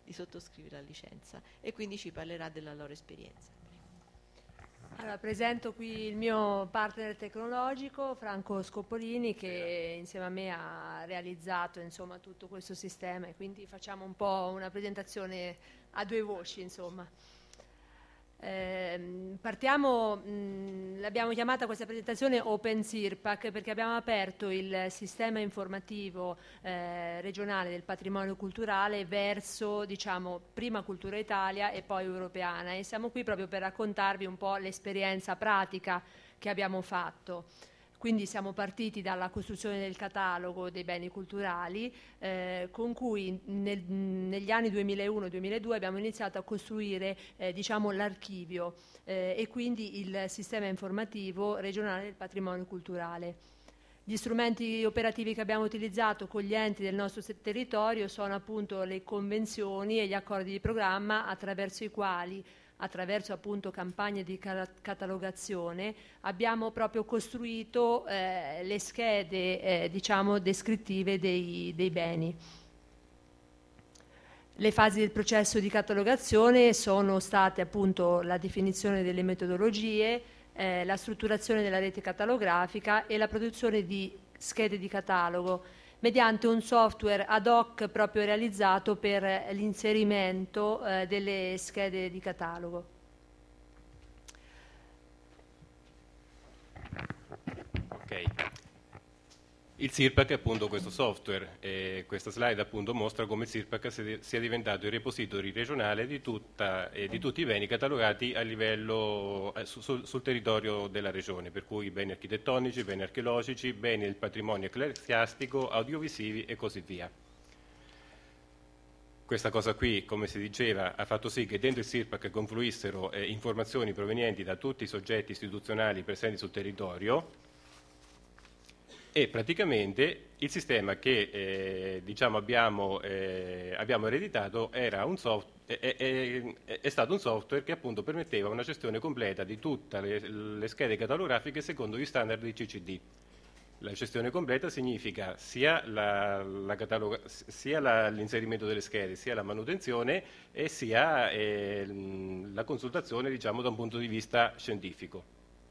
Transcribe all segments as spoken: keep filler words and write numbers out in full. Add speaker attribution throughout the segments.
Speaker 1: di sottoscrivere la licenza, e quindi ci parlerà della loro esperienza.
Speaker 2: Allora, presento qui il mio partner tecnologico, Franco Scoppolini, che insieme a me ha realizzato, insomma, tutto questo sistema, e quindi facciamo un po' una presentazione a due voci, insomma. Eh, partiamo, mh, l'abbiamo chiamata questa presentazione Open SIRPAC perché abbiamo aperto il sistema informativo eh, regionale del patrimonio culturale verso, diciamo, prima Cultura Italia e poi Europeana, e siamo qui proprio per raccontarvi un po' l'esperienza pratica che abbiamo fatto. Quindi siamo partiti dalla costruzione del catalogo dei beni culturali, eh, con cui nel, negli anni duemilauno duemiladue abbiamo iniziato a costruire eh, diciamo, l'archivio eh, e quindi il sistema informativo regionale del patrimonio culturale. Gli strumenti operativi che abbiamo utilizzato con gli enti del nostro territorio sono appunto le convenzioni e gli accordi di programma, attraverso i quali, attraverso appunto campagne di catalogazione, abbiamo proprio costruito eh, le schede eh, diciamo descrittive dei, dei beni. Le fasi del processo di catalogazione sono state appunto la definizione delle metodologie, eh, la strutturazione della rete catalografica e la produzione di schede di catalogo mediante un software ad hoc proprio realizzato per l'inserimento eh, delle schede di catalogo.
Speaker 3: Ok. Il SIRPAC è appunto questo software, e questa slide appunto mostra come il SIRPAC sia diventato il repository regionale di, tutta, eh, di tutti i beni catalogati a livello, eh, su, sul, sul territorio della regione, per cui beni architettonici, beni archeologici, beni del patrimonio ecclesiastico, audiovisivi e così via. Questa cosa qui, come si diceva, ha fatto sì che dentro il SIRPAC confluissero eh, informazioni provenienti da tutti i soggetti istituzionali presenti sul territorio, e praticamente il sistema che eh, diciamo abbiamo, eh, abbiamo ereditato era un soft, è, è, è, è stato un software che appunto permetteva una gestione completa di tutte le, le schede catalografiche secondo gli standard di C C D. La gestione completa significa sia, la, la cataloga, sia la, l'inserimento delle schede, sia la manutenzione e sia eh, la consultazione, diciamo, da un punto di vista scientifico.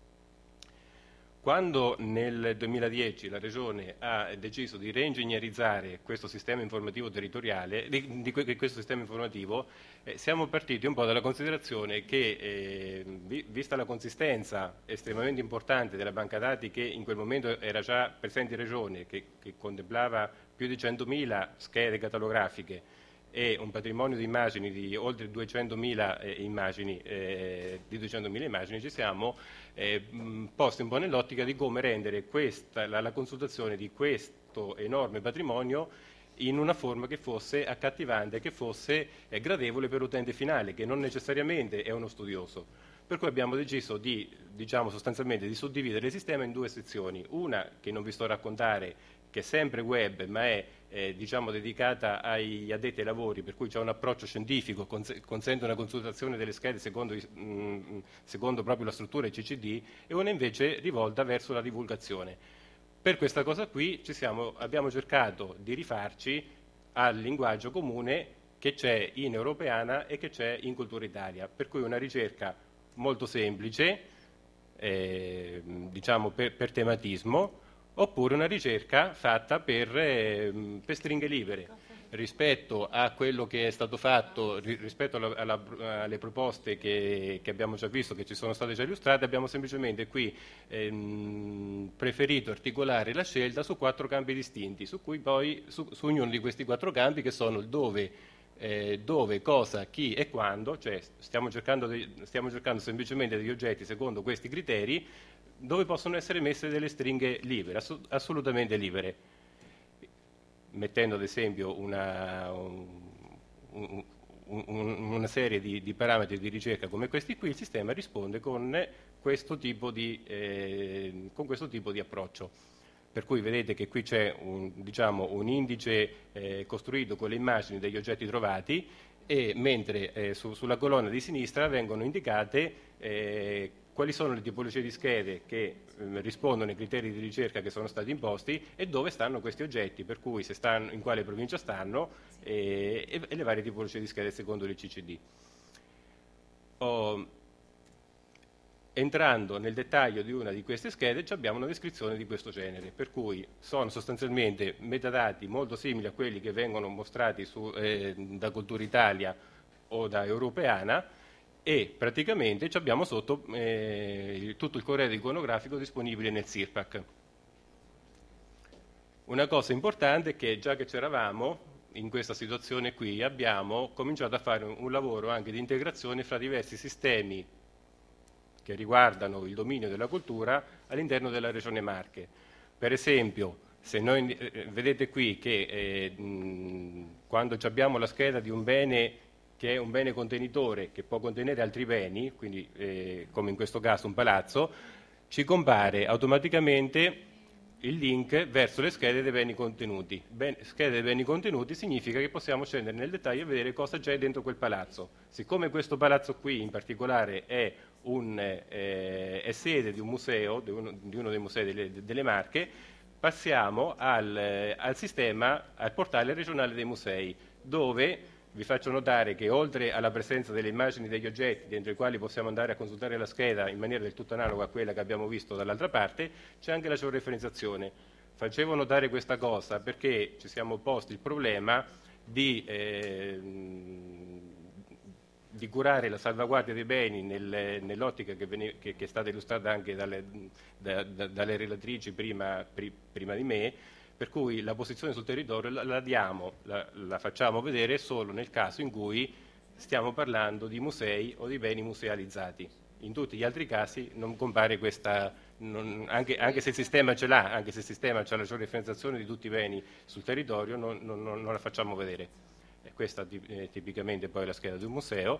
Speaker 3: Quando nel duemiladieci la Regione ha deciso di reingegnerizzare questo sistema informativo territoriale, di, di questo sistema informativo, eh, siamo partiti un po' dalla considerazione che, eh, vi, vista la consistenza estremamente importante della banca dati che in quel momento era già presente in Regione, che, che contemplava più di centomila schede catalografiche e un patrimonio di immagini di oltre duecentomila eh, immagini, eh, di duecentomila immagini, ci siamo eh, posti un po' nell'ottica di come rendere questa, la, la consultazione di questo enorme patrimonio in una forma che fosse accattivante, che fosse eh, gradevole per l'utente finale, che non necessariamente è uno studioso. Per cui abbiamo deciso di, diciamo, sostanzialmente di suddividere il sistema in due sezioni, una che non vi sto a raccontare, che è sempre web, ma è eh, diciamo, dedicata agli addetti ai lavori, per cui c'è un approccio scientifico, cons- consente una consultazione delle schede secondo, mh, secondo proprio la struttura C C D, e una invece rivolta verso la divulgazione. Per questa cosa qui ci siamo, abbiamo cercato di rifarci al linguaggio comune che c'è in Europeana e che c'è in Cultura Italia, per cui una ricerca molto semplice, eh, diciamo per, per tematismo, oppure una ricerca fatta per, eh, per stringhe libere rispetto a quello che è stato fatto, ri, rispetto alla, alla, alle proposte che, che abbiamo già visto, che ci sono state già illustrate. Abbiamo semplicemente qui ehm, preferito articolare la scelta su quattro campi distinti, su cui poi su, su ognuno di questi quattro campi, che sono il dove, eh, dove, cosa, chi e quando, cioè stiamo cercando, di, stiamo cercando semplicemente degli oggetti secondo questi criteri, dove possono essere messe delle stringhe libere, ass- assolutamente libere, mettendo ad esempio una, un, un, un, una serie di, di parametri di ricerca come questi qui. Il sistema risponde con questo tipo di, eh, con questo tipo di approccio. Per cui vedete che qui c'è un, diciamo, un indice eh, costruito con le immagini degli oggetti trovati, e mentre eh, su, sulla colonna di sinistra vengono indicate eh, quali sono le tipologie di schede che eh, rispondono ai criteri di ricerca che sono stati imposti e dove stanno questi oggetti, per cui se stanno, in quale provincia stanno e, e, e le varie tipologie di schede secondo le C C D. Oh, entrando nel dettaglio di una di queste schede abbiamo una descrizione di questo genere, per cui sono sostanzialmente metadati molto simili a quelli che vengono mostrati su, eh, da Cultura Italia o da Europeana, e praticamente abbiamo sotto eh, tutto il corredo iconografico disponibile nel S I R P A C. Una cosa importante è che già che c'eravamo in questa situazione qui abbiamo cominciato a fare un, un lavoro anche di integrazione fra diversi sistemi che riguardano il dominio della cultura all'interno della Regione Marche. Per esempio, se noi eh, vedete qui che eh, mh, quando abbiamo la scheda di un bene che è un bene contenitore che può contenere altri beni, quindi eh, come in questo caso un palazzo, ci compare automaticamente il link verso le schede dei beni contenuti. Ben, schede dei beni contenuti significa che possiamo scendere nel dettaglio e vedere cosa c'è dentro quel palazzo. Siccome questo palazzo qui in particolare è, un, eh, è sede di un museo, di uno, di uno dei musei delle, delle Marche, passiamo al, eh, al sistema, al portale regionale dei musei, dove vi faccio notare che oltre alla presenza delle immagini degli oggetti dentro i quali possiamo andare a consultare la scheda in maniera del tutto analoga a quella che abbiamo visto dall'altra parte, c'è anche la georeferenziazione. Facevo notare questa cosa perché ci siamo posti il problema di, eh, di curare la salvaguardia dei beni nel, nell'ottica che, vene, che, che è stata illustrata anche dalle, da, da, dalle relatrici prima, pri, prima di me, per cui la posizione sul territorio la, la diamo, la, la facciamo vedere solo nel caso in cui stiamo parlando di musei o di beni musealizzati. In tutti gli altri casi non compare questa, non, anche, anche se il sistema ce l'ha, anche se il sistema ha la georeferenziazione di tutti i beni sul territorio, non, non, non la facciamo vedere. E questa è tipicamente poi la scheda di un museo.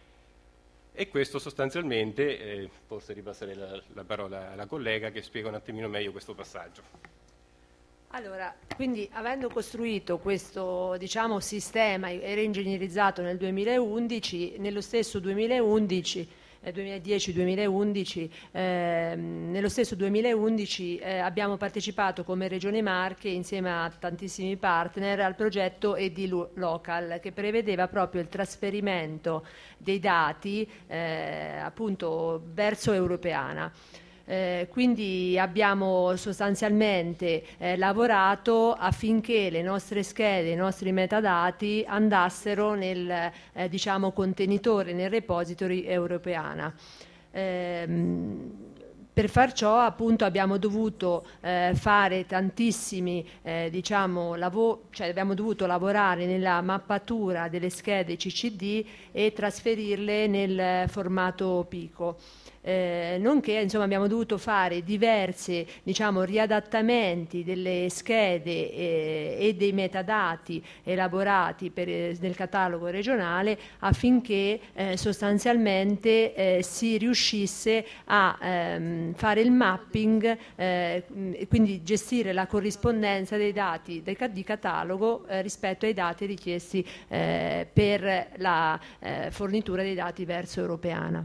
Speaker 3: E questo sostanzialmente, eh, forse ripasserei la, la parola alla collega che spiega un attimino meglio questo passaggio.
Speaker 2: Allora, quindi avendo costruito questo, diciamo, sistema e reingegnerizzato nel duemilaundici, nello stesso duemilaundici, eh, duemiladieci duemilaundici, eh, nello stesso duemilaundici eh, abbiamo partecipato come Regione Marche insieme a tantissimi partner al progetto E D Local, che prevedeva proprio il trasferimento dei dati eh, appunto verso Europeana. Eh, quindi abbiamo sostanzialmente eh, lavorato affinché le nostre schede, i nostri metadati andassero nel eh, diciamo contenitore, nel repository Europeana. Eh, Per far ciò appunto abbiamo dovuto eh, fare tantissimi eh, diciamo lavoro, cioè abbiamo dovuto lavorare nella mappatura delle schede C C D e trasferirle nel formato Pico. Eh, nonché insomma abbiamo dovuto fare diversi diciamo riadattamenti delle schede eh, e dei metadati elaborati per, eh, nel catalogo regionale affinché eh, sostanzialmente eh, si riuscisse a ehm, fare il mapping eh, e quindi gestire la corrispondenza dei dati del, di catalogo eh, rispetto ai dati richiesti eh, per la eh, fornitura dei dati verso Europeana.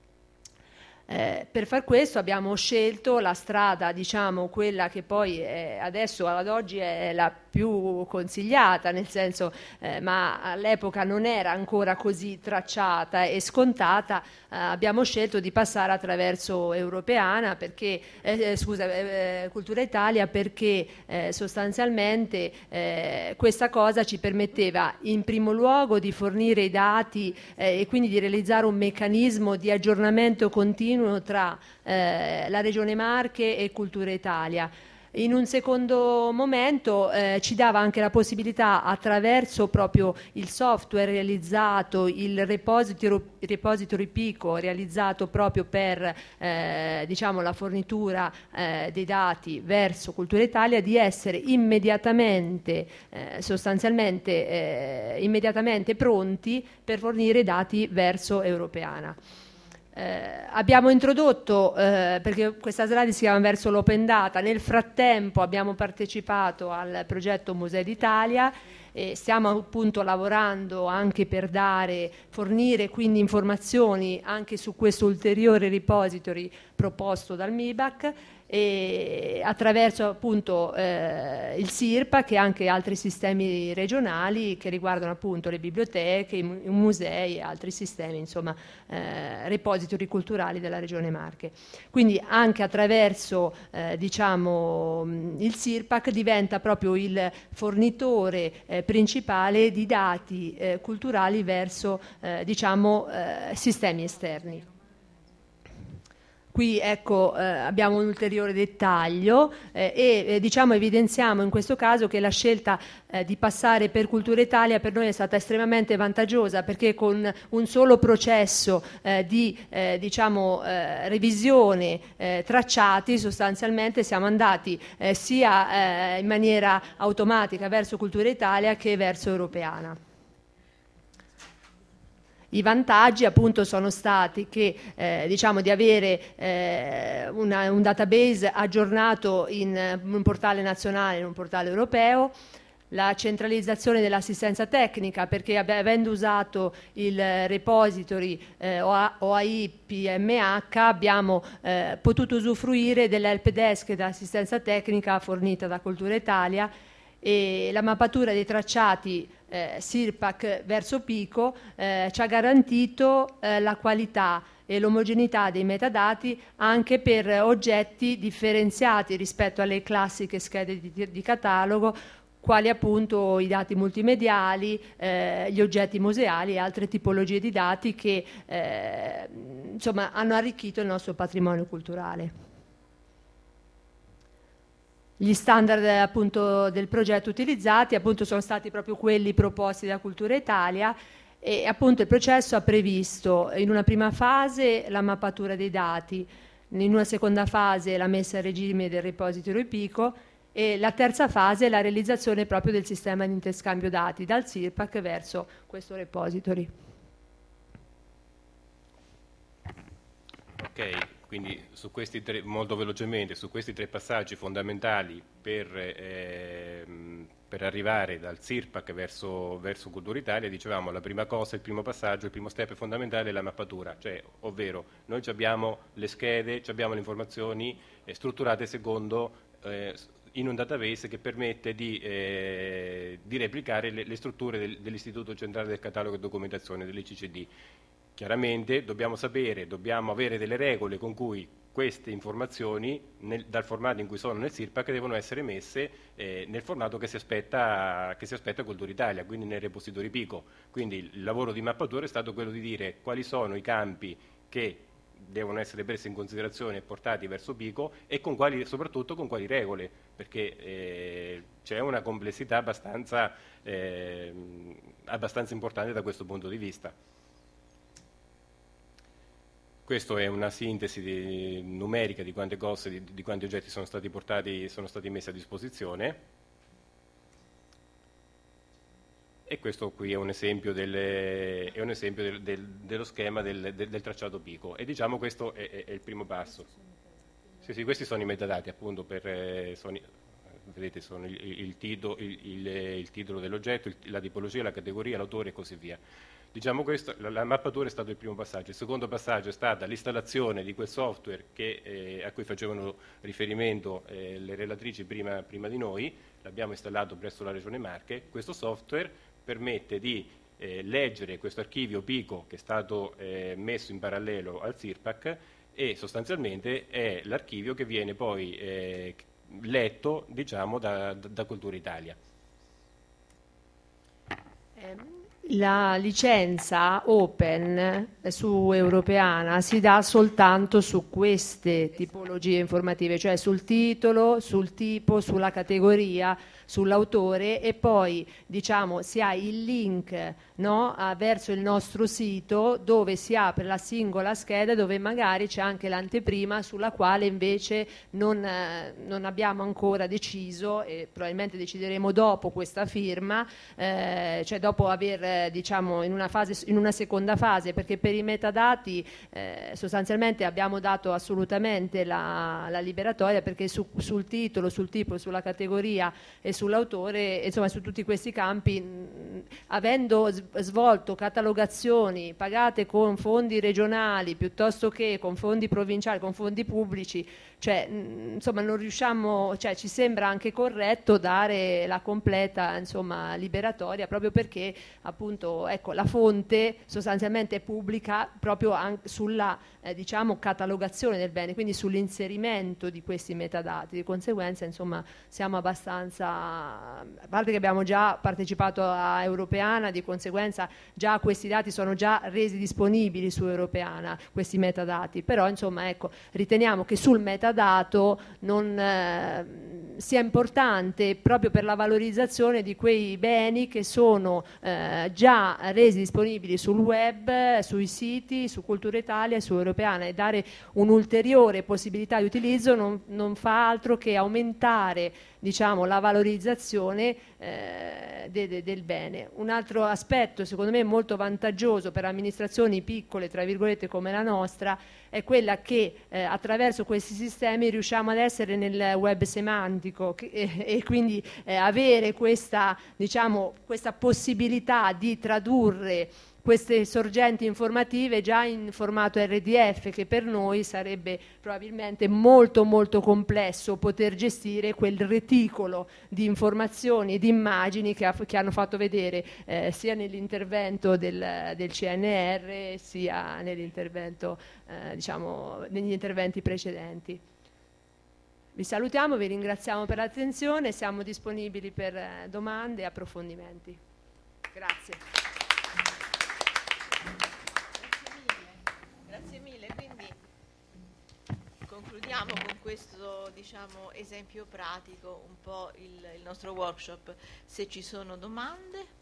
Speaker 2: Eh, per far questo abbiamo scelto la strada, diciamo, quella che poi è, adesso ad oggi è la più consigliata, nel senso, eh, ma all'epoca non era ancora così tracciata e scontata. Eh, abbiamo scelto di passare attraverso Europeana, perché, eh, scusa, eh, Cultura Italia, perché eh, sostanzialmente eh, questa cosa ci permetteva in primo luogo di fornire i dati eh, e quindi di realizzare un meccanismo di aggiornamento continuo tra eh, la Regione Marche e Cultura Italia. In un secondo momento eh, ci dava anche la possibilità, attraverso proprio il software realizzato, il repository, repository Pico realizzato proprio per eh, diciamo la fornitura eh, dei dati verso Cultura Italia, di essere immediatamente eh, sostanzialmente eh, immediatamente pronti per fornire i dati verso Europeana. Eh, abbiamo introdotto, eh, perché questa slide si chiama verso l'open data, nel frattempo abbiamo partecipato al progetto Musei d'Italia e stiamo appunto lavorando anche per dare, fornire quindi informazioni anche su questo ulteriore repository proposto dal M I B A C, e attraverso appunto eh, il SIRPAC e anche altri sistemi regionali che riguardano appunto le biblioteche, i, mu- i musei e altri sistemi, insomma, eh, repository culturali della Regione Marche. Quindi anche attraverso eh, diciamo il SIRPAC diventa proprio il fornitore eh, principale di dati eh, culturali verso eh, diciamo eh, sistemi esterni. Qui ecco eh, abbiamo un ulteriore dettaglio eh, e eh, diciamo evidenziamo in questo caso che la scelta eh, di passare per Cultura Italia per noi è stata estremamente vantaggiosa, perché con un solo processo eh, di eh, diciamo eh, revisione eh, tracciati sostanzialmente siamo andati eh, sia eh, in maniera automatica verso Cultura Italia che verso Europeana. I vantaggi appunto sono stati che eh, diciamo di avere eh, una, un database aggiornato in un portale nazionale e in un portale europeo, la centralizzazione dell'assistenza tecnica, perché avendo usato il repository eh, O A I P M H abbiamo eh, potuto usufruire dell'help desk e dell'assistenza tecnica fornita da Cultura Italia, e la mappatura dei tracciati eh, SIRPAC verso Pico eh, ci ha garantito eh, la qualità e l'omogeneità dei metadati anche per oggetti differenziati rispetto alle classiche schede di, di catalogo, quali appunto i dati multimediali, eh, gli oggetti museali e altre tipologie di dati che eh, insomma hanno arricchito il nostro patrimonio culturale. Gli standard appunto del progetto utilizzati appunto sono stati proprio quelli proposti da Cultura Italia, e appunto il processo ha previsto in una prima fase la mappatura dei dati, in una seconda fase la messa a regime del repository Pico, e la terza fase è la realizzazione proprio del sistema di interscambio dati dal SIRPAC verso questo repository.
Speaker 3: Ok. Quindi su questi tre, molto velocemente, su questi tre passaggi fondamentali per, eh, per arrivare dal SIRPAC verso, verso Cultura Italia, dicevamo la prima cosa, il primo passaggio, il primo step fondamentale è la mappatura, cioè ovvero noi abbiamo le schede, abbiamo le informazioni eh, strutturate secondo eh, in un database che permette di, eh, di replicare le, le strutture del, dell'Istituto Centrale del Catalogo e Documentazione, dell'I C C D. Chiaramente dobbiamo sapere, dobbiamo avere delle regole con cui queste informazioni nel, dal formato in cui sono nel SIRPAC devono essere messe eh, nel formato che si aspetta, che si aspetta Cultura Italia, quindi nel repository Pico. Quindi il lavoro di mappatura è stato quello di dire quali sono i campi che devono essere presi in considerazione e portati verso Pico, e con quali, soprattutto con quali regole, perché eh, c'è una complessità abbastanza, eh, abbastanza importante da questo punto di vista. Questa è una sintesi di, numerica di quante cose, di, di quanti oggetti sono stati portati, sono stati messi a disposizione. E questo qui è un esempio, delle, è un esempio del, del, dello schema del, del, del tracciato Pico. E diciamo questo è, è, è il primo passo. Sì, sì, questi sono i metadati appunto per... Eh, sono, vedete, sono il, il, titolo, il, il, il titolo dell'oggetto, il, la tipologia, la categoria, l'autore e così via. Diciamo questo, la, la mappatura è stato il primo passaggio. Il secondo passaggio è stata l'installazione di quel software che, eh, a cui facevano riferimento eh, le relatrici prima, prima di noi. L'abbiamo installato presso la Regione Marche. Questo software permette di eh, leggere questo archivio Pico che è stato eh, messo in parallelo al SIRPAC, e sostanzialmente è l'archivio che viene poi eh, letto, diciamo, da, da, da Cultura Italia.
Speaker 2: La licenza open su Europeana si dà soltanto su queste tipologie informative, cioè sul titolo, sul tipo, sulla categoria, sull'autore, e poi diciamo si ha il link, no, a, verso il nostro sito dove si apre la singola scheda, dove magari c'è anche l'anteprima sulla quale invece non, eh, non abbiamo ancora deciso, e probabilmente decideremo dopo questa firma, eh, cioè dopo aver eh, diciamo in una, fase, in una seconda fase, perché per i metadati eh, sostanzialmente abbiamo dato assolutamente la, la liberatoria, perché su, sul titolo, sul tipo, sulla categoria e sull'autore, insomma su tutti questi campi, mh, avendo svolto catalogazioni pagate con fondi regionali piuttosto che con fondi provinciali, con fondi pubblici, cioè mh, insomma non riusciamo, cioè ci sembra anche corretto dare la completa insomma liberatoria, proprio perché appunto ecco la fonte sostanzialmente è pubblica proprio anche sulla eh, diciamo catalogazione del bene, quindi sull'inserimento di questi metadati. Di conseguenza insomma siamo abbastanza, a parte che abbiamo già partecipato a Europeana, di conseguenza già questi dati sono già resi disponibili su Europeana, questi metadati, però insomma ecco riteniamo che sul metadato non eh, sia importante proprio per la valorizzazione di quei beni che sono eh, già resi disponibili sul web, sui siti, su Cultura Italia e su Europeana, e dare un'ulteriore possibilità di utilizzo non, non fa altro che aumentare diciamo la valorizzazione eh, de, de, del bene. Un altro aspetto secondo me molto vantaggioso per amministrazioni piccole tra virgolette come la nostra è quella che eh, attraverso questi sistemi riusciamo ad essere nel web semantico che, eh, e quindi eh, avere questa, diciamo, questa possibilità di tradurre queste sorgenti informative già in formato R D F, che per noi sarebbe probabilmente molto molto complesso poter gestire quel reticolo di informazioni e di immagini che, ha, che hanno fatto vedere eh, sia nell'intervento del, del C N R sia nell'intervento eh, diciamo negli interventi precedenti. Vi salutiamo, vi ringraziamo per l'attenzione, siamo disponibili per eh, domande e approfondimenti. Grazie.
Speaker 1: Grazie mille, quindi concludiamo con questo diciamo, esempio pratico un po' il, il nostro workshop. Se ci sono domande.